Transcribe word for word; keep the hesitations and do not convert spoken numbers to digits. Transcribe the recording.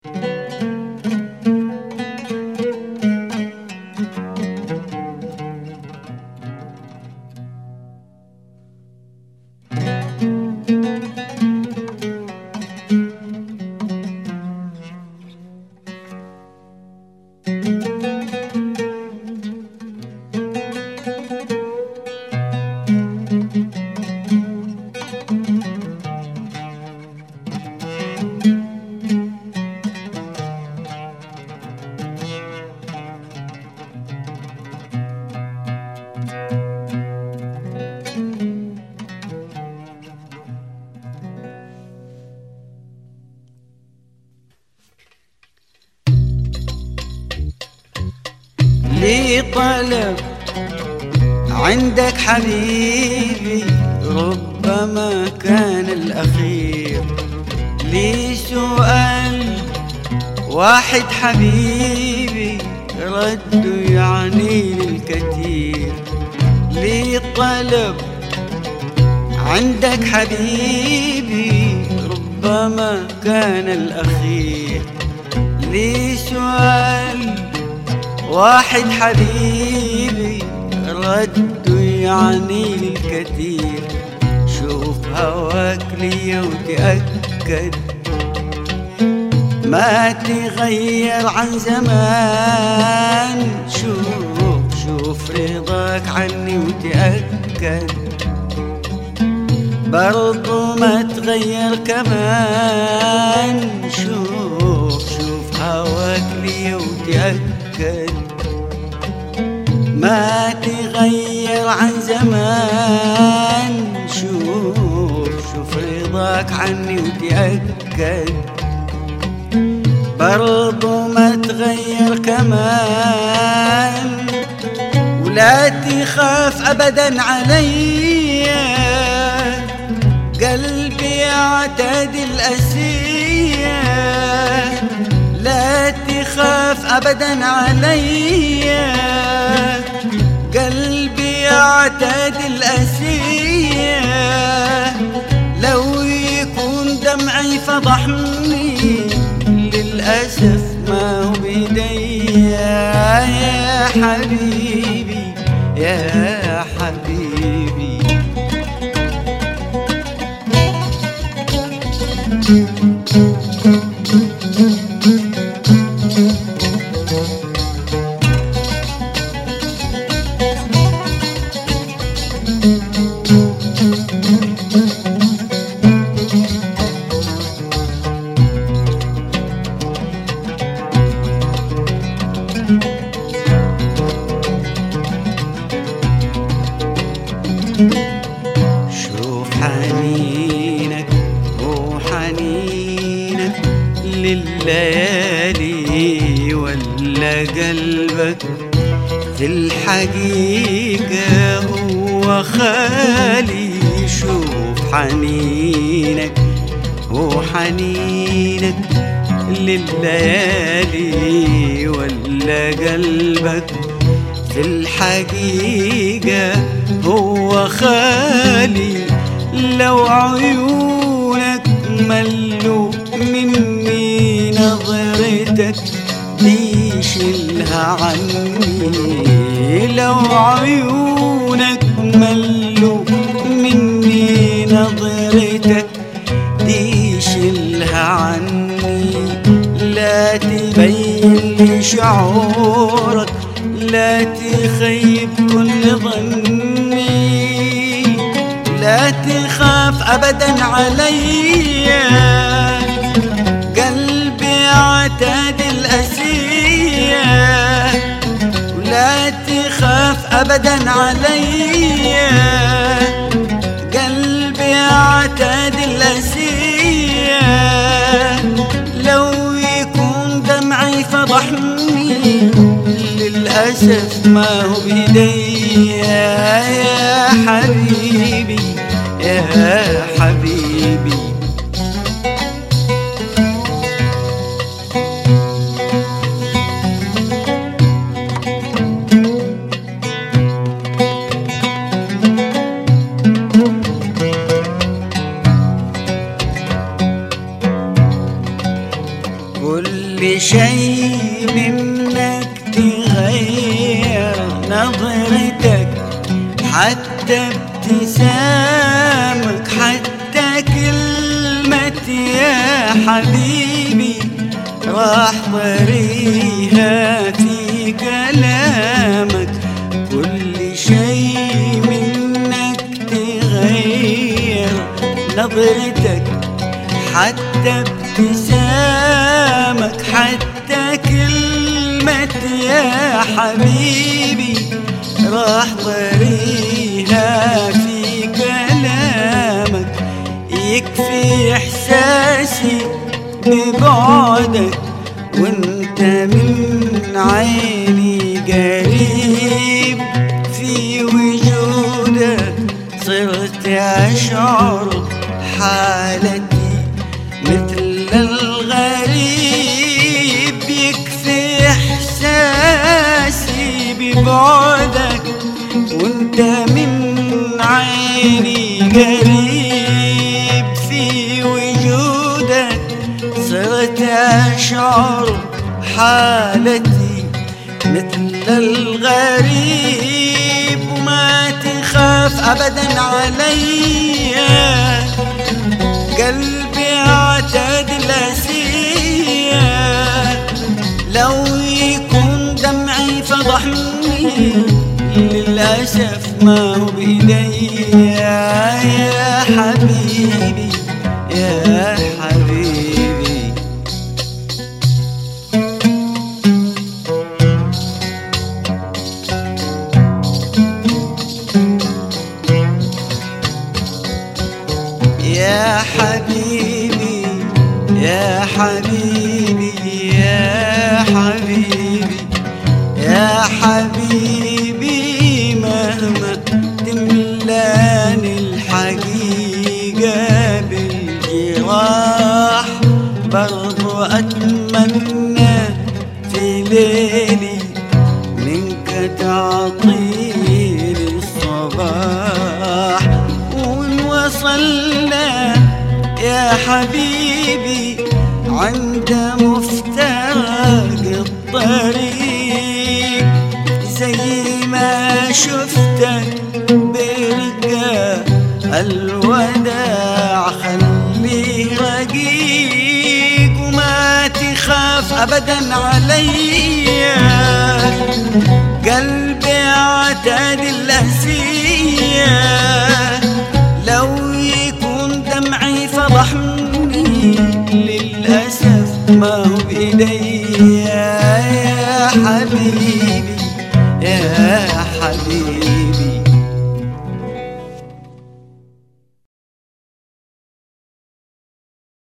لي طلب عندك حبيبي ربما كان الأخير، لي سؤال واحد حبيبي رده يعني الكثير. لي طلب عندك حبيبي ربما كان الأخير، لي سؤال واحد حبيبي رده يعني الكثير. شوف هواك لي وتأكد ما تغير عن زمان. شوف شوف رضاك عني وتأكد برضو ما تغير كمان. شوف شوف هواك لي وتأكد ما تغير عن زمان. شوف شوف رضاك عني وتأكد برضو ما تغير كمان. ولا تخاف أبدا عليا قلبي اعتاد الأسية. لا تخاف أبدا عليا قلبي اعتاد الأسية. لو يكون دمعي فضحني للأسف ما هو بيديا. يا حبيبي يا حبيبي شوف حنينك وحنينك لليالي ولا قلبك في الحقيقة هو خالي. شوف حنينك وحنينك لليالي ولا قلبك في الحقيقة هو خالي. لو عيونك ملوا مني نظرتك دي شيلها عني. لو عيونك ملوا مني نظرتك دي شيلها عني. لا تبين لي شعورك لا تخيب كل ظني. لا تخاف أبدا عليا قلبي اعتاد الأسية. ولا تخاف أبدا عليا قلبي اعتاد الأسية. لو يكون دمعي فضحني للأسف ما هو بيديا. يا حبيبي يا حبيبي كل كل شي منك تغير نظرتك، حتى ابتسامك، حتى كلمة يا حبيبي راح طريها في كلامك. كل شي منك تغير نظرتك، حتى ابتسامك، حتى كلمة يا حبيبي راح طريها في كلامك. يكفي إحساسي ببعدك وانت من عيني قريب، في وجودك صرت أشعر حالتي مثل الغريب. يكفي إحساسي ببعدك وانت من عيني قريب، في وجودك صرت أشعر حالتي مثل الغريب. وما تخاف أبدا عليا، قلبي اعتاد الأسية. لو يكون دمعي فضحني للأسف ما هو بإيدي. يا حبيبي يا حبيبي، يا حبيبي يا حبيبي يا حبيبي يا حبيبي، مهما تملاني الحقيقة بالجراح برضو أتمنى في ليلي منك تعطيني الصباح. وإن وصلنا يا حبيبي عند مفترق الطريق، زي ما شفتك برقة الوداع خليه رقيق. وما تخاف أبدا عليا، قلبي اعتاد الأسية. لو يكون دمعي فضحني للأسف ما هو بإيدي. يا حبيبي يا حبيبي